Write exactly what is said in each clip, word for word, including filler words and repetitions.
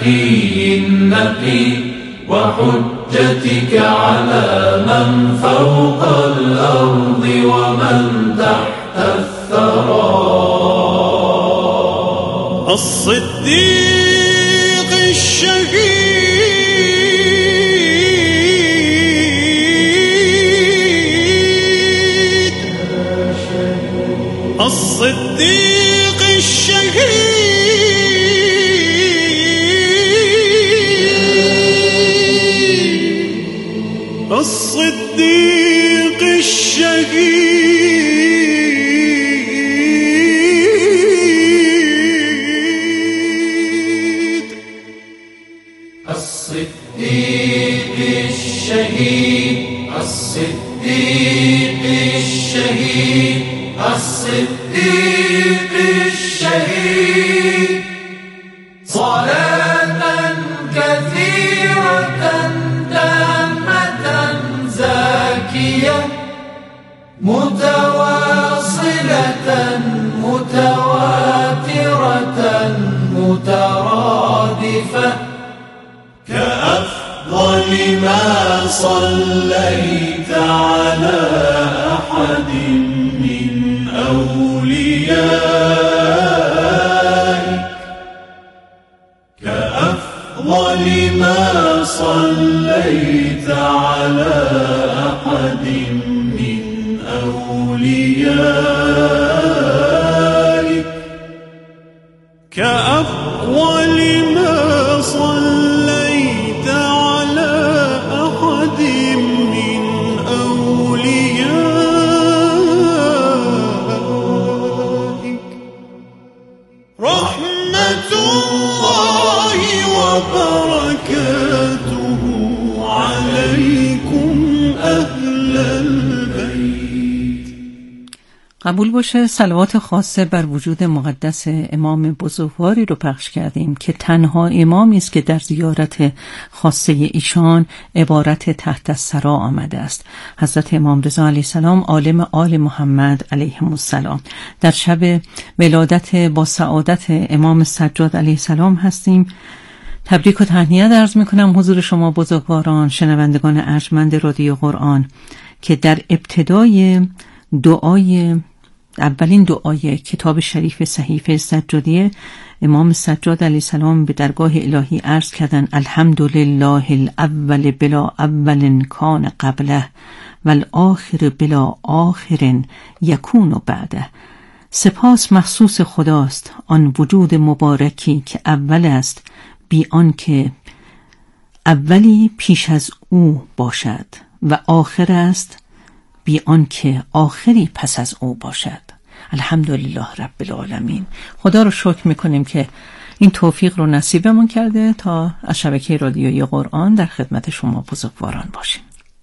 النبي النقي وحجتك على من فوق الأرض ومن تحت الثرى. الصديق الشهيد الصديق الشهيد الصديق الشهيد الصديق الشهيد الصديق الشهيد الصديق الشهيد صلاة كثيرة تامة زاكية متواصلة متواترة مترادفة كأفضل ما صليت على أحد من أوليائك كأفضل ما صليت على أحد من أوليائك كأفضل ما صليت على أحد من أوليائك رحمة الله وبركاته عليكم أهل البيت. قبول باشه صلوات خاصه بر وجود مقدس امام بزرگواری رو پخش کردیم که تنها امامی است که در زیارت خاصه ایشان عبارت تحت الثری آمده است. حضرت امام رضا علیه السلام عالم آل محمد علیهم السلام. در شب ولادت با سعادت امام سجاد علیه السلام هستیم. تبریک و تهنیت عرض میکنم حضور شما بزرگواران، شنوندگان ارجمند رادیو قرآن، که در ابتدای دعای اولین دعای کتاب شریف صحیفه سجادیه امام سجاد علیه السلام به درگاه الهی عرض کردن الحمدلله الاول بلا اول کان قبله والآخر بلا آخر یکون بعده. سپاس مخصوص خداست، آن وجود مبارکی که اول است بی آن که اولی پیش از او باشد و آخر است بی آن که آخری پس از او باشد. الحمدلله رب العالمین. خدا رو شکر میکنیم که این توفیق رو نصیبمون کرده تا از شبکه رادیویی قرآن در خدمت شما بزرگواران باشیم.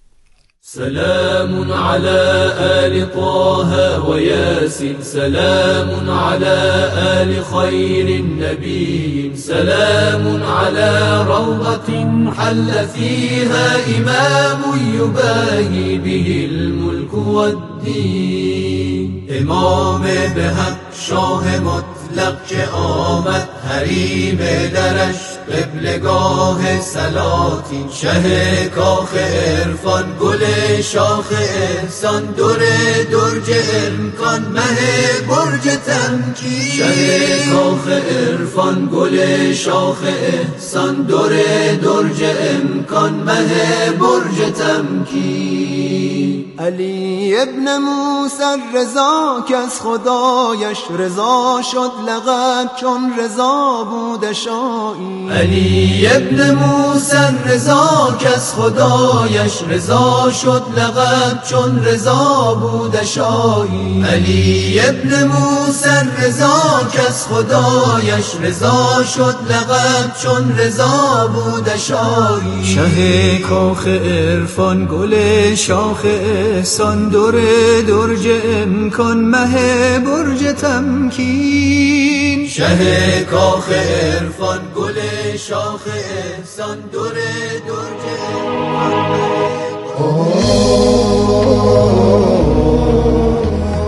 سلام على آل طه وياسين سلام على آل خير النبي سلام على روضة حل فيها إمام يباهي به الملك والدين. امام به حق شاه مطلق که آمد حریم درش قبلگاه سلاطین شه کاخ عرفان گل شاخ احسان در درج امکان مه برج تمکین شه کاخ عرفان گل شاخ احسان در درج امکان مه برج تمکین. علی ابن موسی رضا که از خدایش رضا شد لقب چون رضا بود شاهی. علی ابن موسی رضا که از خدایش رضا شد لقب چون رضا بود شاهی. علی ابن موسی رضا که از خدایش رضا شد لقب چون رضا بود شاهی. شه کاخ عرفان گل شاخ احسان در درج امکان مه برج تمکین. شه کاخ عرفان گل شاخ احسان در درج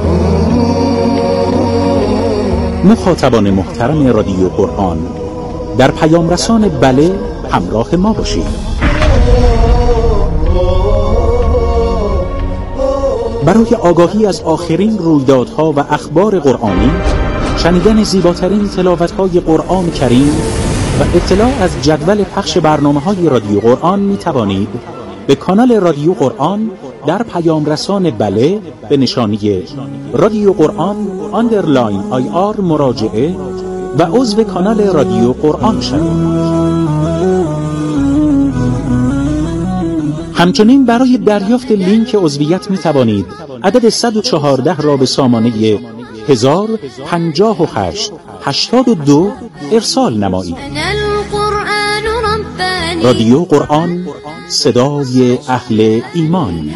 مخاطبان محترم رادیو قرآن، در پیام رسان بله همراه ما باشید. برای آگاهی از آخرین رویدادها و اخبار قرآنی، شنیدن زیباترین تلاوت‌های قرآن کریم و اطلاع از جدول پخش برنامه‌های رادیو قرآن می توانید به کانال رادیو قرآن در پیام رسان بله به نشانی رادیو قرآن آندرلاین آی آر مراجعه و عضو کانال رادیو قرآن شوید. همچنین برای دریافت لینک عضویت می توانید عدد صد و چهارده را به سامانه هزار و پنجاه و هشت هشتاد و دو ارسال نمایید. رادیو قرآن، صدای اهل ایمان.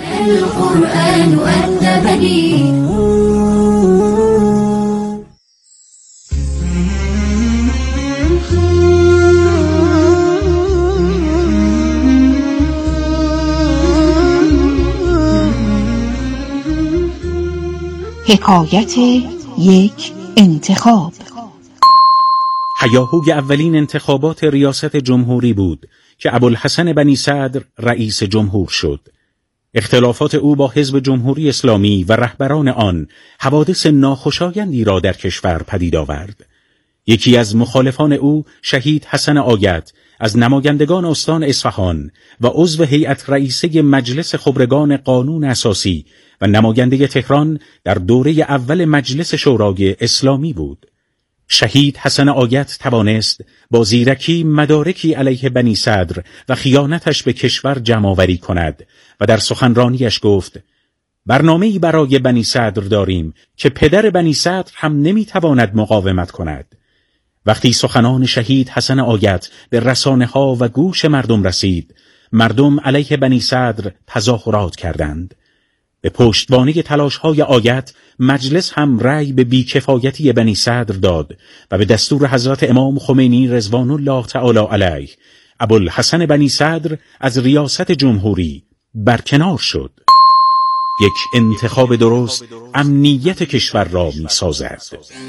حکایت یک انتخاب. هیاهوی اولین انتخابات ریاست جمهوری بود که ابوالحسن بنی صدر رئیس جمهور شد. اختلافات او با حزب جمهوری اسلامی و رهبران آن حوادث ناخوشایندی را در کشور پدید آورد. یکی از مخالفان او، شهید حسن آیت، از نمایندگان استان اصفهان و عضو هیئت رئیسه مجلس خبرگان قانون اساسی و نماینده تهران در دوره اول مجلس شورای اسلامی بود. شهید حسن آیت توانست با زیرکی مدارکی علیه بنی صدر و خیانتش به کشور جمع‌آوری کند و در سخنرانیش گفت: برنامه‌ای برای بنی صدر داریم که پدر بنی صدر هم نمی‌تواند مقاومت کند. وقتی سخنان شهید حسن آیت به رسانه‌ها و گوش مردم رسید، مردم علیه بنی صدر تظاهرات کردند. به پشتوانه تلاش‌های آیت، مجلس هم رأی به بیکفایتی بنی صدر داد و به دستور حضرت امام خمینی رضوان الله تعالی علیه، ابوالحسن بنی صدر از ریاست جمهوری برکنار شد. یک انتخاب درست امنیت کشور را می‌سازد.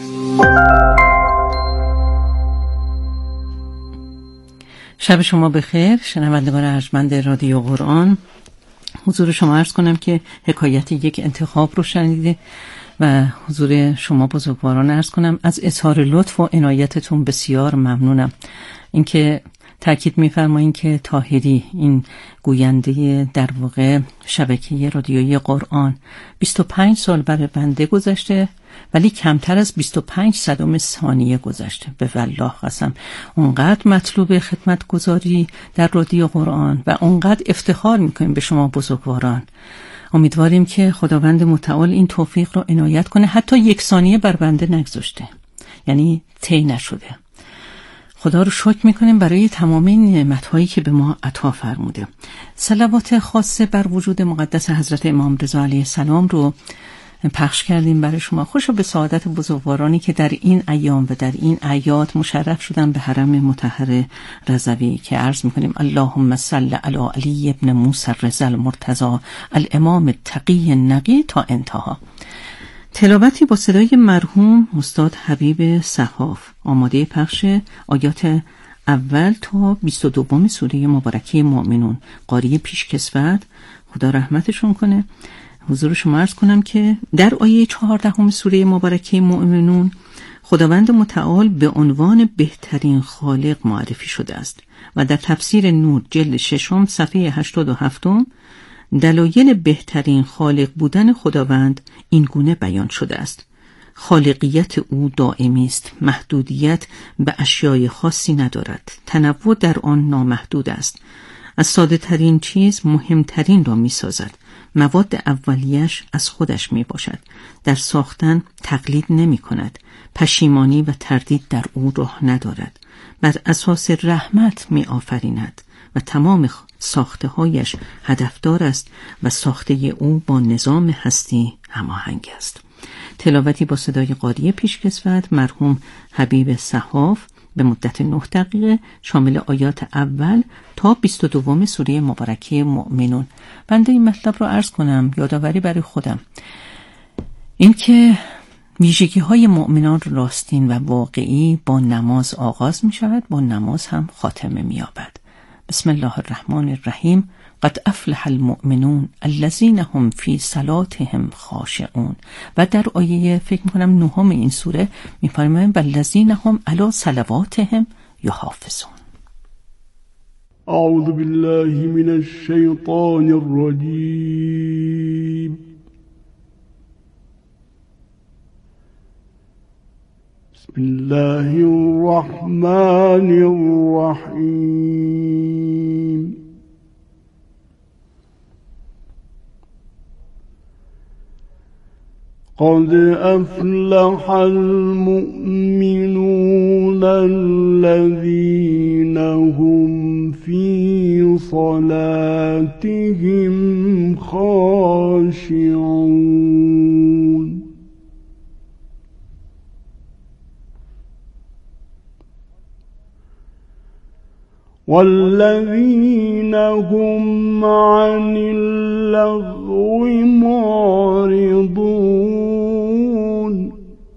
شب شما بخیر شنوندگان ارجمند رادیو قرآن. حضور شما عرض کنم که حکایت یک انتخاب رو شنیده و حضور شما بزرگواران عرض کنم از اظهار لطف و عنایتتون بسیار ممنونم. اینکه تأکید می‌فرمایید که طاهری، این گوینده در واقع شبکه رادیویی قرآن، بیست و پنج سال برای بنده گذشته ولی کمتر از بیست و پنج صدم ثانیه گذشته. به والله قسم اونقدر مطلوب خدمت گذاری در رادیو قرآن و اونقدر افتخار میکنیم به شما بزرگواران. امیدواریم که خداوند متعال این توفیق رو عنایت کنه، حتی یک ثانیه بر بنده نگذاشته، یعنی طی نشده. خدا رو شکر میکنیم برای تمام این نعمت‌هایی که به ما عطا فرموده. صلوات خاصه بر وجود مقدس حضرت امام رضا علیه السلام رو پخش کردیم برای شما. خوشا به سعادت بزرگوارانی که در این ایام و در این اعیاد مشرف شدن به حرم مطهر رضوی که عرض میکنیم اللهم صل علی علی ابن موسی الرضا المرتضی الامام التقی النقی تا انتها. تلاوتی با صدای مرحوم استاد حبیب صحاف. آماده پخش آیات اول تا بیست و دوم سوره مبارکه مؤمنون. قاری پیشکسوت، خدا رحمتشون کنه. حضور شما عرض کنم که در آیه چهاردهم سوره مبارکه مؤمنون خداوند متعال به عنوان بهترین خالق معرفی شده است و در تفسیر نور جلد ششم صفحه هشتاد و هفت دلایل بهترین خالق بودن خداوند این گونه بیان شده است: خالقیت او دائمی است، محدودیت به اشیای خاصی ندارد، تنوع در آن نامحدود است، از ساده ترین چیز مهمترین را می سازد، مواد اولیش از خودش می باشد، در ساختن تقلید نمی کند، پشیمانی و تردید در او راه ندارد، بر اساس رحمت می آفریند و تمام ساخته هایش هدفدار است و ساخته او با نظام هستی هماهنگ است. تلاوتی با صدای قاری پیشکسوت مرحوم حبیب صحاف به مدت نه دقیقه شامل آیات اول تا بیست و دوم سوره مبارکه مؤمنون. بنده این مطلب رو عرض کنم یادآوری برای خودم، این که ویژگی های مؤمنان راستین و واقعی با نماز آغاز می شود، با نماز هم خاتمه می یابد. بسم الله الرحمن الرحیم. قد افلح المؤمنون الذین هم فی صلاتهم خاشعون. و در آیه فکر میکنم نهم این سوره میفرماید والذین هم علی صلواتهم یحافظون. اعوذ بالله من الشیطان الرجیم. بسم الله الرحمن الرحیم. قد أفلح المؤمنون الذين هم في صلاتهم خاشعون. والذين هم عن اللغو معرضون.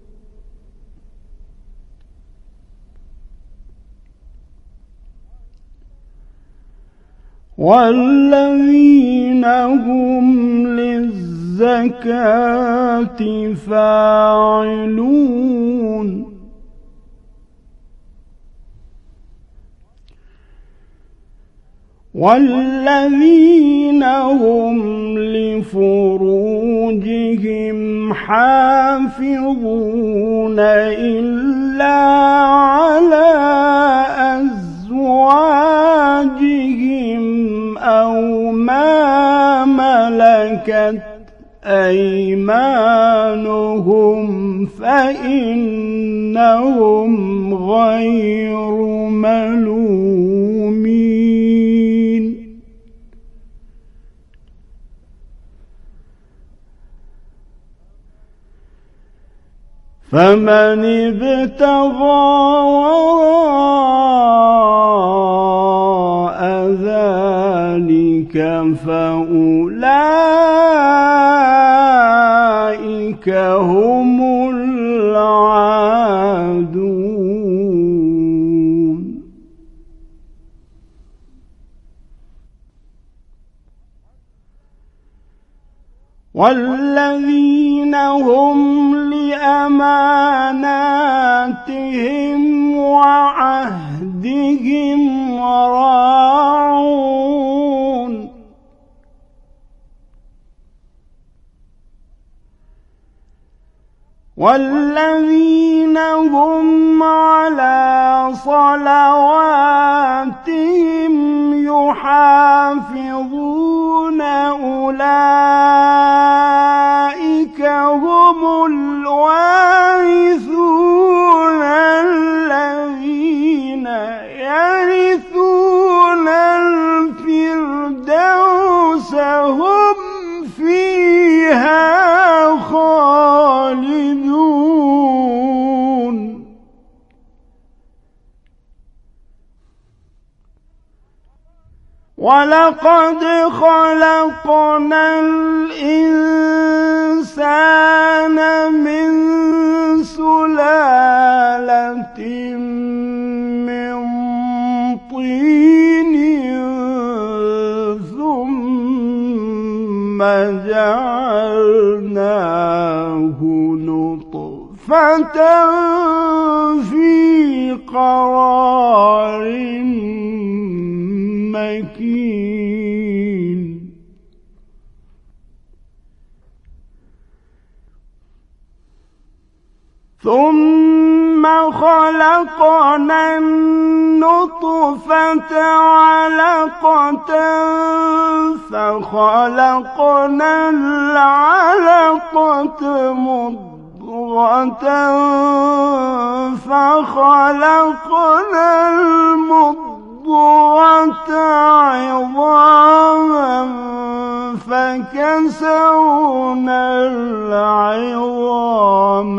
والذين هم للزكاة فاعلون. والذين هم لفروجهم حافظون إلا على أزواجهم أو ما ملكت أيمانهم فإنهم غير ملومين. فمن ابتغى وراء ذلك فأولئك هم العادون. والذين هم لأماناتهم وعهدهم راعون. والذين هم على صلواتهم يحافظون أولئك هم الوارثون الذين يرثون الفردوس هم فيها خالدون. ولقد خلقنا الإنسان من سلالة من طين ثم جعلناه نطفة في قرار مكين. ثم خلقنا النطفة علقة فخلقنا العلقة مضغة فخلقنا المضغة عظاما فكسونا العظام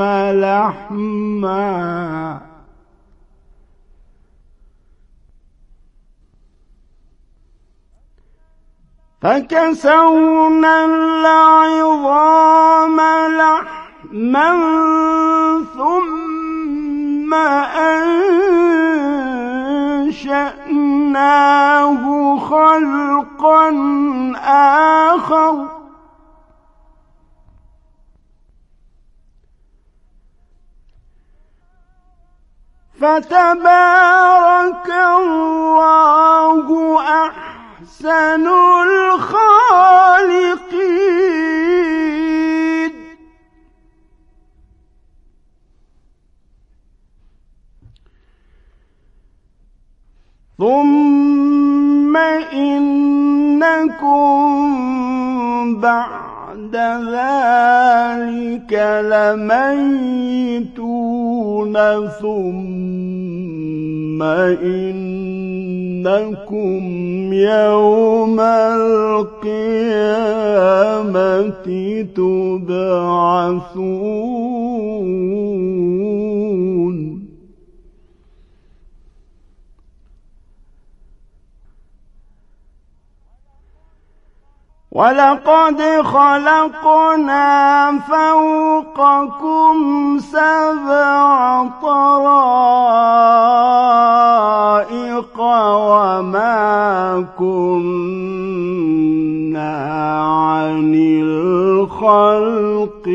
لحما فكسونا العظام لحما لحما ثم أنشأناه خلقا آخر فتبارك الله أحسن الخالقين. ثم إنكم بعد ذلك لميتون ثم إنكم يوم القيامة تبعثون. ولقد خلقنا فوقكم سبع طرائق وما كنا عن الخلق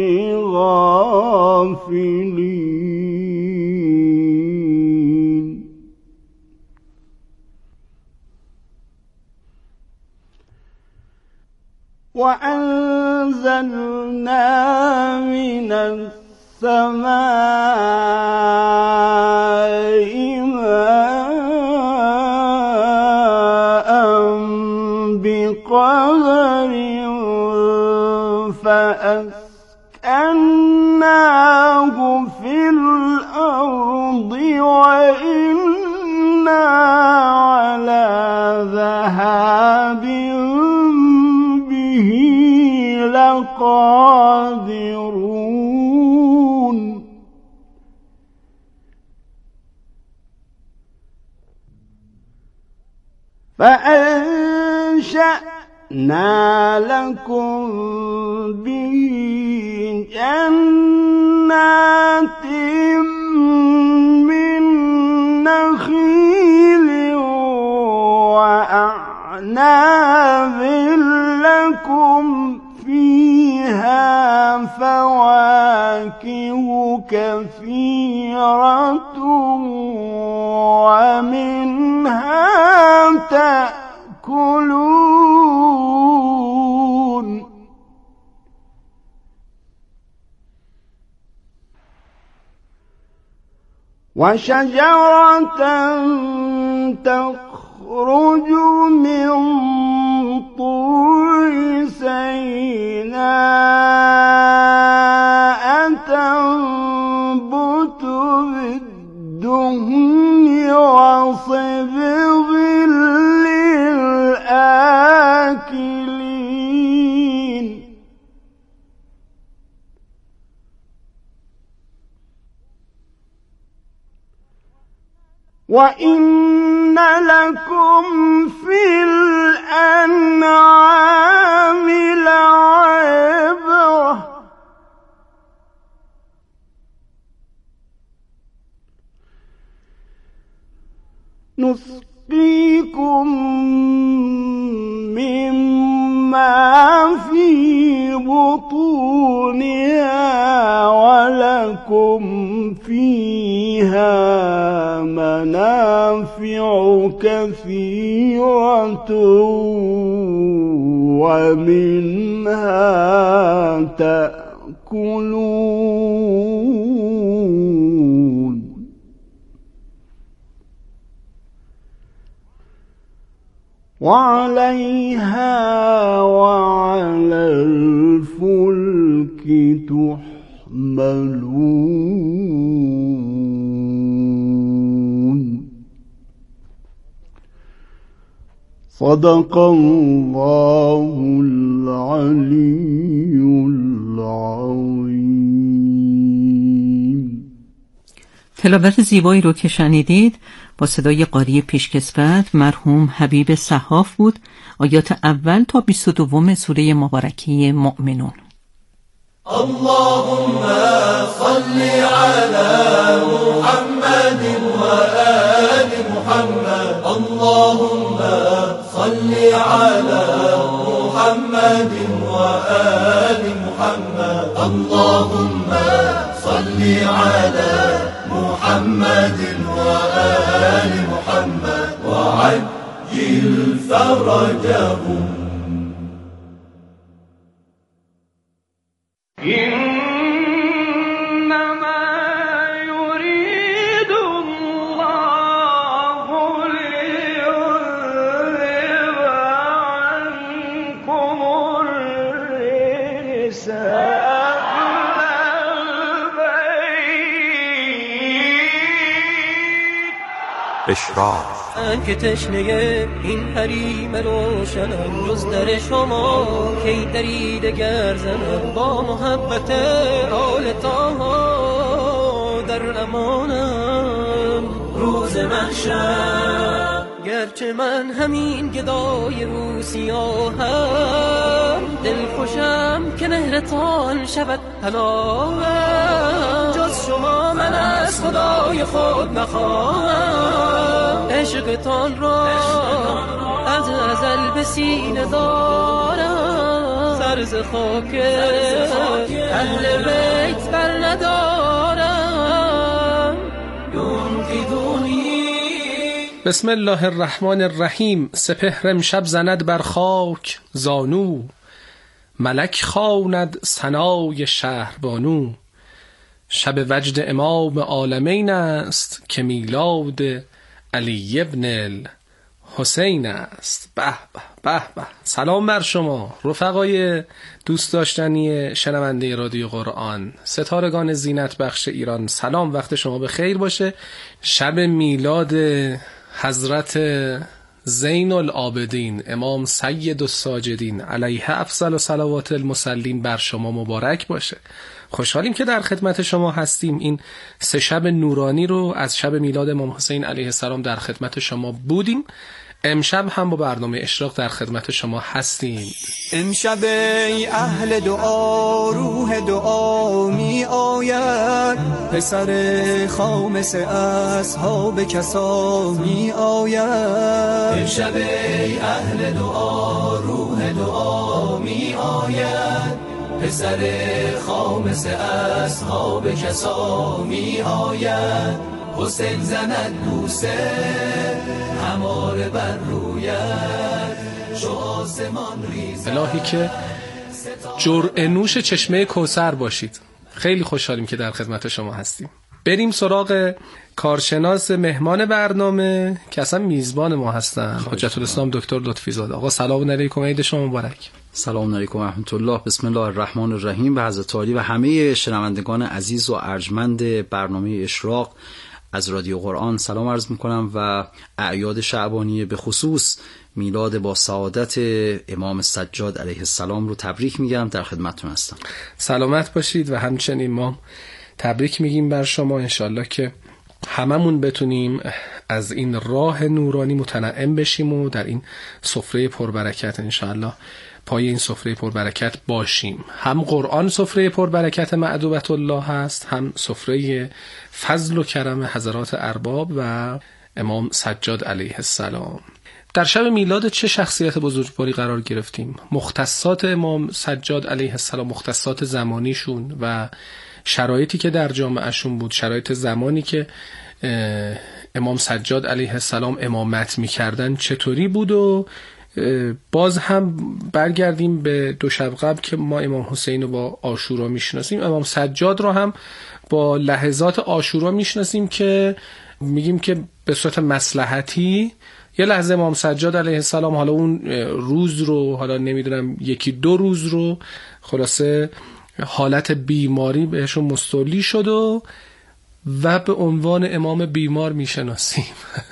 غافلين. وأنزلنا من السماء ماء بقدر فأسكناه في الأرض وإنا على ذهاب لقادرون. فأنشأنا لكم به جنات من نخيل وأعناب لكم فيها فواكه كثيرة ومنها تأكلون. وشجرة تخرج من طور سيناء تنبت بالدهن وصبغ للآكلين. وإن لكم في الأنعام لعبرة نسقيكم مما في بطونها ولكم فيها منافع كثيرة ومنها تأكلون. وعليها وعلى الفلك تحملون. صدق الله العلي العظيم. تلاوت زیبایی رو که شنیدید با صدای قاری پیشکسوت مرحوم حبیب صحاف بود. آیات اول تا بیست و دوم سوره مبارکه مؤمنون. اللهم صل على محمد وآل محمد اللهم صل على محمد وآل محمد اللهم صل على محمد وآل محمد وعجل فرجهم. إنما يريد الله ليذهب عنكم الرجس أهل البيت. اشراق که تشنه این حریم روشنم جز در شما کی درید گرزنم با محبت آل طاها در امانم روز محشر گرچه من همین گدای روسیاهم دل خوشم که مهرتان شود پناهم جز شما من از خدای خود نخواهم عشقتان را از ازل به سینه دارم سرز خاک اهل بیت بر ندارم ينقذوني. بسم الله الرحمن الرحیم. سپهر امشب زند بر خاک زانو ملک خواند ثنای شهربانو شب وجد امام عالمین است که میلاد علی ابن الحسین است. به به به به. سلام بر شما رفقای دوست داشتنی شنونده رادیو قرآن، ستارگان زینت بخش ایران. سلام، وقت شما به خیر باشه. شب میلاد حضرت زین العابدین امام سید الساجدین علیه افضل و صلوات المسلین بر شما مبارک باشه. خوشحالیم که در خدمت شما هستیم. این سه شب نورانی رو از شب میلاد امام حسین علیه السلام در خدمت شما بودیم. امشب هم با برنامه اشراق در خدمت شما هستیم. امشب ای اهل دعا روح دعا می آید پسر خامس اصحاب کسا می آید امشب ای اهل دعا روح دعا می آید پسر خامس اصحاب کسا می آید حسین زند بوسه هماره بر رویت چو آسمان ریزد. الهی که جرعه نوش چشمه کوثر باشید. خیلی خوشحالیم که در خدمت شما هستیم. بریم سراغ کارشناس مهمان برنامه که اصلا میزبان ما هستن، حجت الاسلام دکتر لطفی زاده. آقا سلام علیکم، عید شما مبارک. سلام علیکم و رحمت الله. بسم الله الرحمن الرحیم. به حضرت عالی و همه شنوندگان عزیز و ارجمند برنامه اشراق از رادیو قرآن سلام عرض میکنم و اعیاد شعبانیه به خصوص میلاد با سعادت امام سجاد علیه السلام رو تبریک میگم. در خدمتتون هستم. سلامت باشید و همچنین ما تبریک میگیم بر شما. انشالله که هممون بتونیم از این راه نورانی متنعم بشیم و در این سفره پربرکت انشالله پای این سفره پربرکت باشیم. هم قرآن سفره پربرکت معدوبت الله هست، هم سفره فضل و کرم حضرات ارباب و امام سجاد علیه السلام. در شب میلاد چه شخصیت بزرگواری قرار گرفتیم؟ مختصات امام سجاد علیه السلام، مختصات زمانیشون و شرایطی که در جامعهشون بود، شرایط زمانی که امام سجاد علیه السلام امامت میکردن چطوری بود و باز هم برگردیم به دو شب قبل که ما امام حسین رو با عاشورا میشناسیم، امام سجاد رو هم با لحظات عاشورا میشناسیم که میگیم که به صورت مصلحتی یه لحظه امام سجاد علیه السلام حالا اون روز رو، حالا نمیدونم یکی دو روز رو، خلاصه حالت بیماری بهشون مستولی شد و و به عنوان امام بیمار میشناسیم.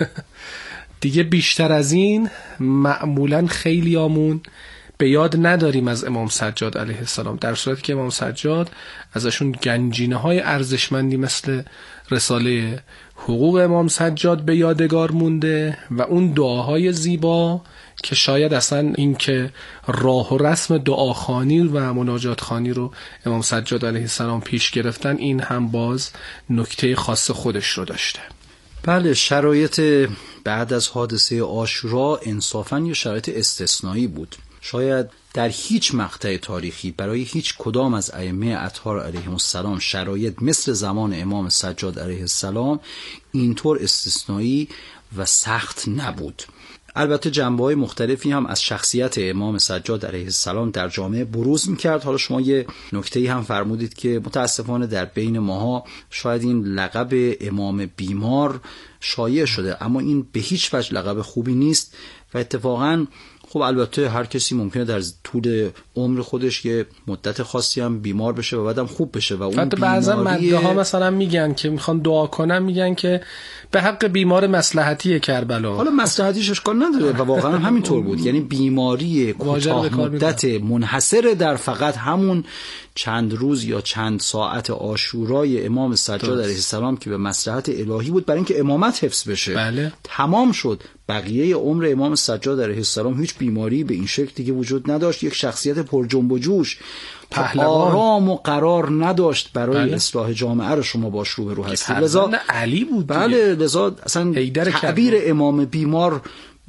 دیگه بیشتر از این معمولا خیلی آمون به یاد نداریم از امام سجاد علیه السلام، در صورتی که امام سجاد ازشون گنجینه های ارزشمندی مثل رساله حقوق امام سجاد به یادگار مونده و اون دعاهای زیبا که شاید اصلا این که راه و رسم دعاخوانی و مناجات خوانی رو امام سجاد علیه السلام پیش گرفتن، این هم باز نکته خاص خودش رو داشته. بله، شرایط بعد از حادثه عاشورا انصافاً یه شرایط استثنایی بود. شاید در هیچ مقطع تاریخی برای هیچ کدام از ائمه اطهار علیهم السلام شرایط مثل زمان امام سجاد علیه السلام اینطور استثنایی و سخت نبود. البته جنبه‌های مختلفی هم از شخصیت امام سجاد علیه السلام در جامعه بروز می‌کرد. حالا شما یه نکته‌ای هم فرمودید که متاسفانه در بین ماها شاید این لقب امام بیمار شایع شده، اما این به هیچ وجه لقب خوبی نیست و اتفاقاً خب البته هر کسی ممکنه در طول عمر خودش یه مدت خاصی هم بیمار بشه و بعدم خوب بشه و اون بیماری بعضا مده ها مثلا میگن که میخوان دعا کنن، میگن که به حق بیمار مصلحتی کربلا. حالا مصلحتیش اشکال نداره و واقعا همینطور بود. یعنی بیماری کوتاه مدت منحصر در فقط همون چند روز یا چند ساعت عاشورای امام سجاد علیه السلام که به مصلحت الهی بود برای اینکه امامت حفظ بشه، بله. تمام شد. بقیه عمر امام سجاد علیه السلام هیچ بیماری به این شکل دیگه وجود نداشت. یک شخصیت پر جنب و جوش، آرام و قرار نداشت برای بله. اصلاح جامعه رو شما باش رو به رو هستید. لذا علی بود دیگه. بله، لذا اصلا تعبیر امام بیمار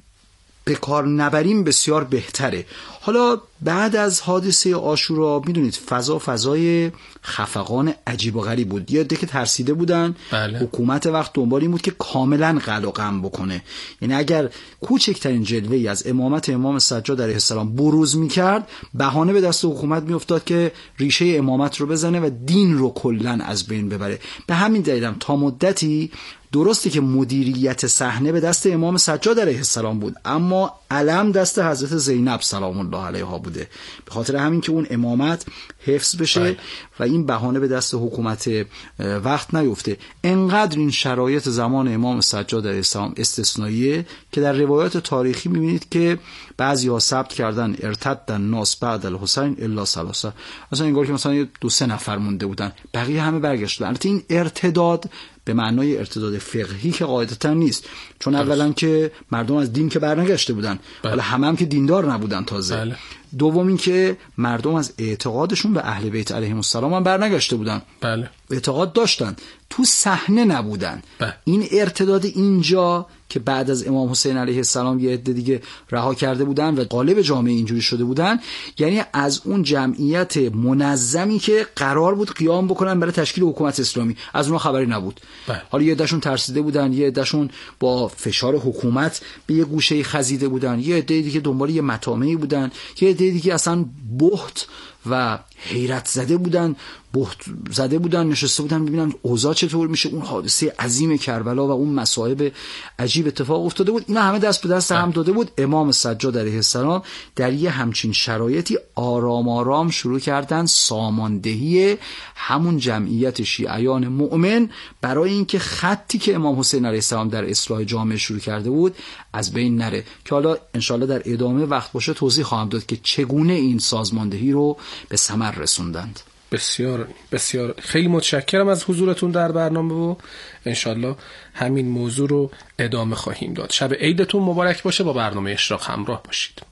به کار نبریم بسیار بهتره. حالا بعد از حادثه عاشورا میدونید فضا فضای خفقان عجیب و غریب بود. یه عده که ترسیده بودن، بله. حکومت وقت دنبال این بود که کاملا قلع و قم بکنه. یعنی اگر کوچکترین جلوه‌ای از امامت امام سجاد علیه السلام بروز میکرد، بهانه به دست حکومت میافتاد که ریشه امامت رو بزنه و دین رو کلا از بین ببره. به همین دلیلم تا مدتی درسته که مدیریت صحنه به دست امام سجاد علیه السلام بود، اما علم دست حضرت زینب سلام الله علیها بوده، به خاطر همین که اون امامت حفظ بشه بای. و این بهانه به دست حکومت وقت نیفته. انقدر این شرایط زمان امام سجاد علیه السلام استثنائیه که در روایات تاریخی میبینید که بعضی‌ها ثبت کردن ارتد الناس بعد الحسین الا ثلاثه، مثلا انگار که مثلا دو سه نفر مونده بودن، بقیه همه برگشتن. البته این ارتداد به معنای ارتداد فقهی که قاعدتا نیست، چون اولا که مردم از دین که برنگشته بودن، حالا همه هم که دیندار نبودن تازه. بله. دوم این که مردم از اعتقادشون به اهل بیت علیهم السلام هم برنگشته بودن. بله. اعتقاد داشتن، تو صحنه نبودن. بله. این ارتداد اینجا که بعد از امام حسین علیه السلام یه عده دیگه رها کرده بودن و قالب جامعه اینجوری شده بودن، یعنی از اون جمعیت منظمی که قرار بود قیام بکنن برای تشکیل حکومت اسلامی، از اونها خبری نبود. بله. حالا یه عدهشون ترسیده بودن، یه عدهشون با فشار حکومت به یه گوشه خزیده بودن، یه عده دیگه دنبال یه مطامعی بودن، یه عده دیگه اصلا بهت و حیرت زده بودن، بهت زده بودن، نشسته بودن ببینن اوضاع چطور میشه. اون حادثه عظیم کربلا و اون مصائب عجیب اتفاق افتاده بود، اینا همه دست به دست هم داده بود. امام سجاد علیه السلام در یه همچین شرایطی آرام آرام شروع کردن ساماندهی همون جمعیت شیعیان مؤمن برای اینکه خطی که امام حسین علیه السلام در اصلاح جامعه شروع کرده بود از بین نره، که حالا انشالله در ادامه وقت باشه توضیح خواهم داد که چگونه این سازماندهی رو به ثمر رسوندند. بسیار بسیار خیلی متشکرم از حضورتون در برنامه و انشالله همین موضوع رو ادامه خواهیم داد. شب عیدتون مبارک باشه. با برنامه اشراق همراه باشید.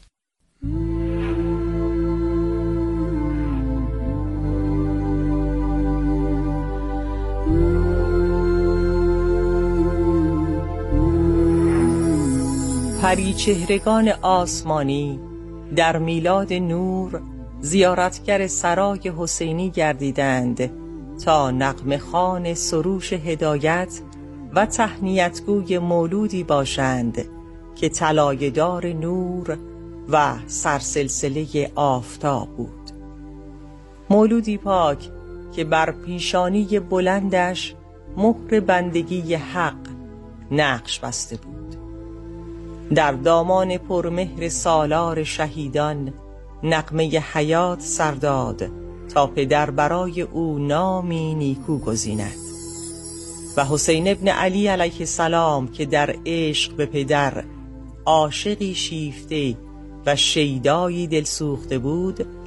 پری چهرگان آسمانی در میلاد نور زیارتگر سرای حسینی گردیدند تا نغمه خوان سروش هدایت و تهنیتگوی مولودی باشند که طلایه‌دار نور و سرسلسله آفتاب بود. مولودی پاک که بر پیشانی بلندش مهر بندگی حق نقش بسته بود. در دامان پرمهر سالار شهیدان نغمه حیات سرداد تا پدر برای او نامی نیکو گزیند و حسین ابن علی علیه السلام که در عشق به پدر عاشقی شیفته و شیدایی دلسوخته بود،